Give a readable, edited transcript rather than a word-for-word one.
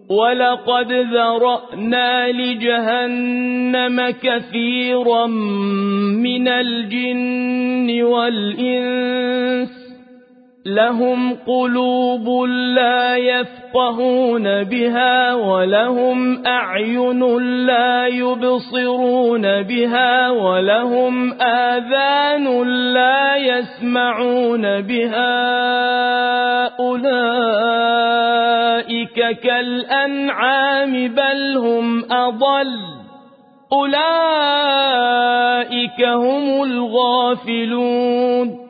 ولقد ذرأنا لجهنم كثيرا من الجن والإنس لهم قلوب لا يفقهون بها ولهم أعين لا يبصرون بها ولهم آذان لا يسمعون بها أولئك كالأنعام بل هم أضل أولئك هم الغافلون